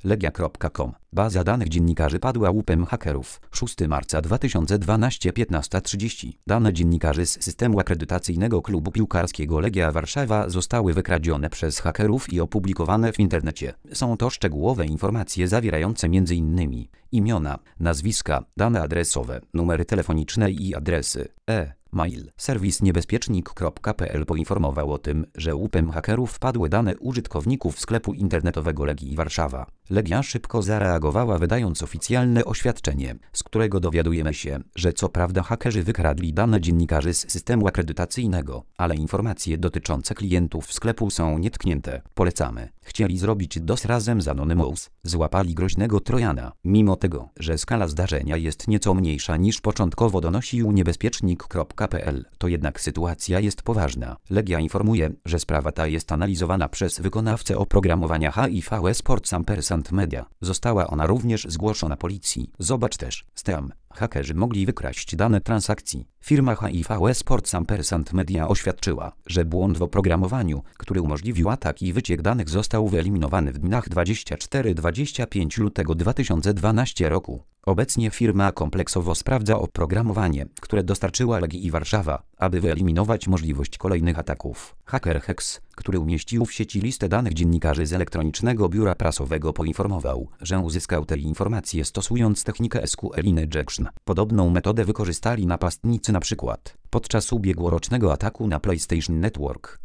Legia.com. Baza danych dziennikarzy padła łupem hakerów. 6 marca 2012, 15:30. Dane dziennikarzy z systemu akredytacyjnego klubu piłkarskiego Legia Warszawa zostały wykradzione przez hakerów i opublikowane w internecie. Są to szczegółowe informacje zawierające m.in. imiona, nazwiska, dane adresowe, numery telefoniczne i adresy e-mail. Serwis niebezpiecznik.pl poinformował o tym, że łupem hakerów wpadły dane użytkowników sklepu internetowego Legii Warszawa. Legia szybko zareagowała, wydając oficjalne oświadczenie, z którego dowiadujemy się, że co prawda hakerzy wykradli dane dziennikarzy z systemu akredytacyjnego, ale informacje dotyczące klientów sklepu są nietknięte. Polecamy. Chcieli zrobić DOS razem z Anonymous. Złapali groźnego trojana. Mimo tego, że skala zdarzenia jest nieco mniejsza niż początkowo donosił niebezpiecznik.pl, to jednak sytuacja jest poważna. Legia informuje, że sprawa ta jest analizowana przez wykonawcę oprogramowania HIV Sports & Media. Została ona również zgłoszona policji. Zobacz też. Hakerzy mogli wykraść dane transakcji. Firma HIV Sports & Media oświadczyła, że błąd w oprogramowaniu, który umożliwił atak i wyciek danych, został wyeliminowany w dniach 24-25 lutego 2012 roku. Obecnie firma kompleksowo sprawdza oprogramowanie, które dostarczyła Legii Warszawa, aby wyeliminować możliwość kolejnych ataków. Haker Hex, który umieścił w sieci listę danych dziennikarzy z elektronicznego biura prasowego, poinformował, że uzyskał te informacje stosując technikę SQL injection. Podobną metodę wykorzystali napastnicy np. podczas ubiegłorocznego ataku na PlayStation Network.